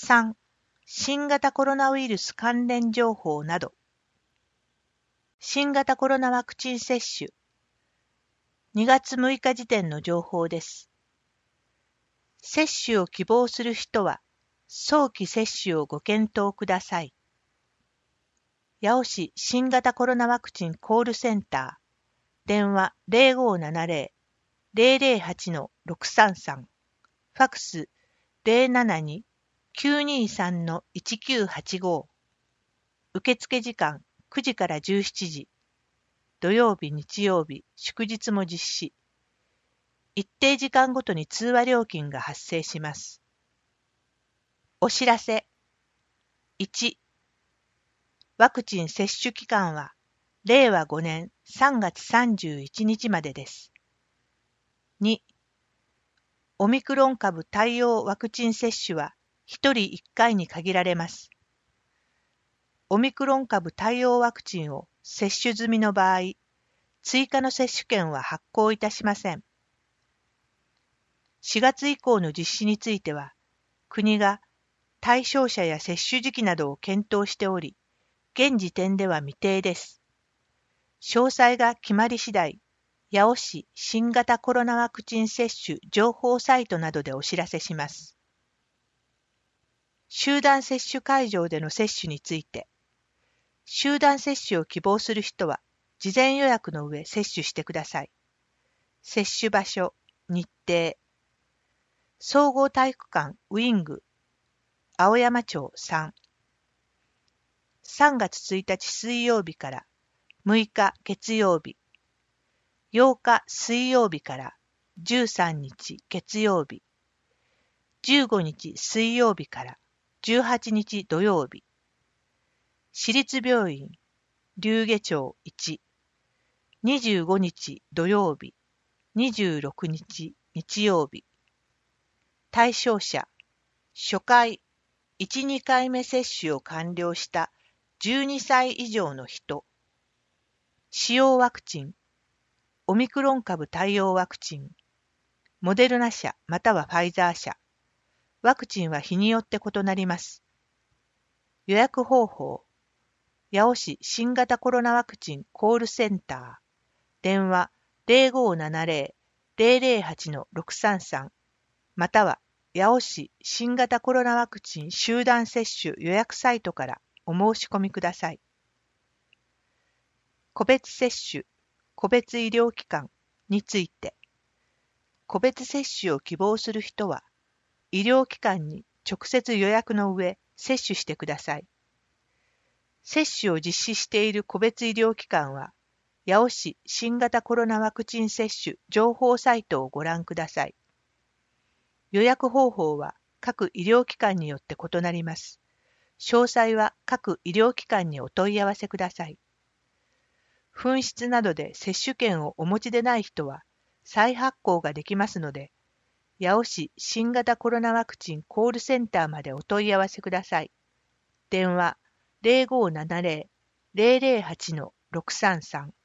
3. 新型コロナウイルス関連情報など。新型コロナワクチン接種。2月6日時点の情報です。接種を希望する人は、早期接種をご検討ください。八尾市新型コロナワクチンコールセンター。電話 0570-008-633。ファクス 072-923-1985。受付時間9時から17時。土曜日、日曜日、祝日も実施。一定時間ごとに通話料金が発生します。お知らせ。1、ワクチン接種期間は令和5年3月31日までです。2、オミクロン株対応ワクチン接種は1人1回に限られます。オミクロン株対応ワクチンを接種済みの場合、追加の接種券は発行いたしません。4月以降の実施については、国が対象者や接種時期などを検討しており、現時点では未定です。詳細が決まり次第、八尾市新型コロナワクチン接種情報サイトなどでお知らせします。集団接種会場での接種について、集団接種を希望する人は、事前予約の上接種してください。接種場所、日程、総合体育館ウィング、青山町3。3月1日水曜日から6日月曜日、8日水曜日から13日月曜日、15日水曜日から18日土曜日、市立病院、龍下町1、25日土曜日、26日日曜日。対象者、初回、1、2回目接種を完了した12歳以上の人。使用ワクチン、オミクロン株対応ワクチン、モデルナ社またはファイザー社。ワクチンは日によって異なります。予約方法、八尾市新型コロナワクチンコールセンター。電話 0570-008-633 または八尾市新型コロナワクチン集団接種予約サイトからお申し込みください。個別接種、個別医療機関について、個別接種を希望する人は、医療機関に直接予約の上接種してください。接種を実施している個別医療機関は、八尾市新型コロナワクチン接種情報サイトをご覧ください。予約方法は各医療機関によって異なります。詳細は各医療機関にお問い合わせください。紛失などで接種券をお持ちでない人は再発行ができますので、八尾市新型コロナワクチンコールセンターまでお問い合わせください。電話 0570-008-633